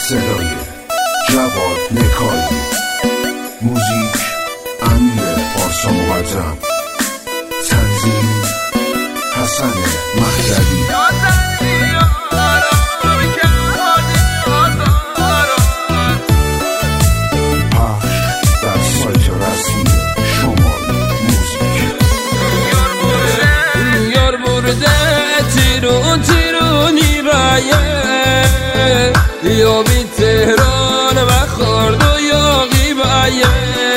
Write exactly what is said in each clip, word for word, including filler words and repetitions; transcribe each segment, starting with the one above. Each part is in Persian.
صدای جواد نکایی، موزیک امیر پارسا مقدم، تنظیم حسن مهدوی. تیرون تیرونی بایه یا بی تهران و خورد و یاقی بایه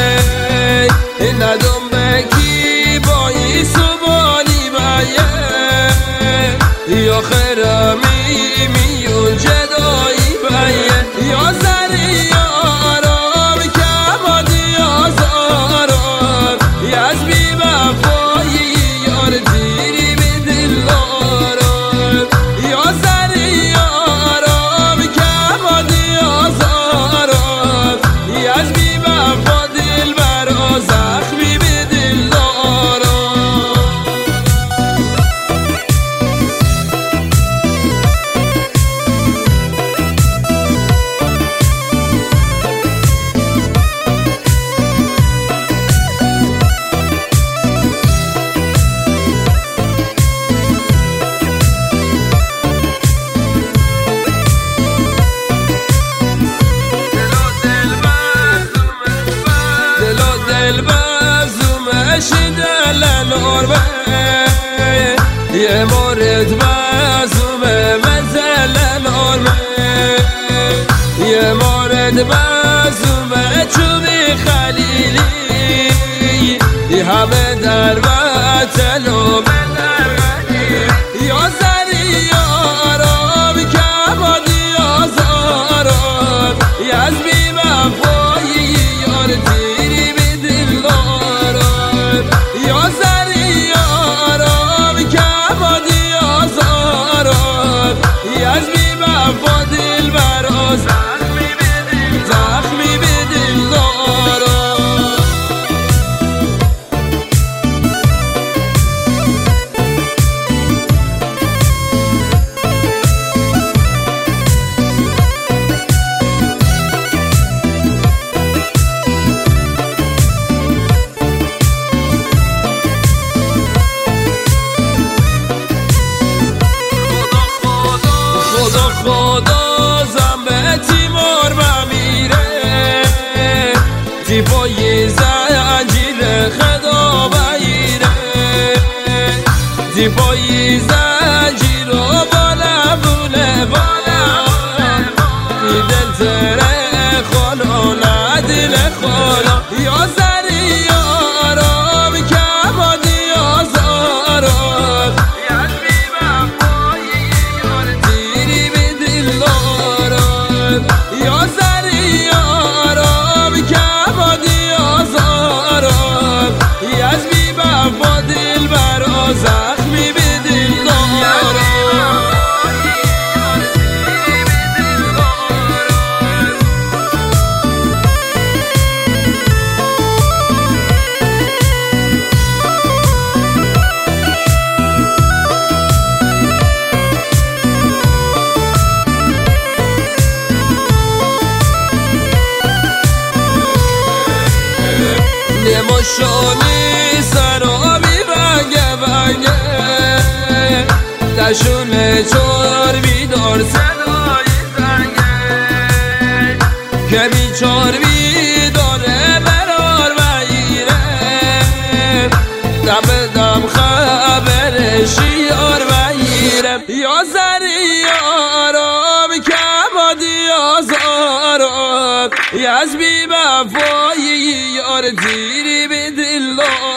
ندم بکی بایی سبانی بایه یا خرمی میون جدایی بایه یا زری آرام کمادی آزارم یز بی وفایی یار دیری بی دل یه مورد مزومه مزل نرمه یه مورد مزومه چوبی خلیلی یه همه در وطن و یا زری آرام کمادی آزارم یز بی وفایی یار دیری بی دل دارم یا زری آرام کمادی آزارم یز بی وفا دل برا زخمی بی دل زخمی بی دل دارم. خدا زنبه تیمار بمیره تیپای زنجیر خدا بگیره تیپای زنجیر و بالا بونه بالا دل تره خالا نه دل خالا یا زری آرام کمادی آزارم یا زری آرام کمادی آزارم یز بی وفا دل برا زخمی بی دل دارم. نماشانی سرابی بگه بگه دشون چار بیدار صدای زنگه که بیچار بیداره برار بگیره دم دم خبرش یار بگیره یا زری آرام کمادی آزارم یز بی وفایی یار دیری بی دل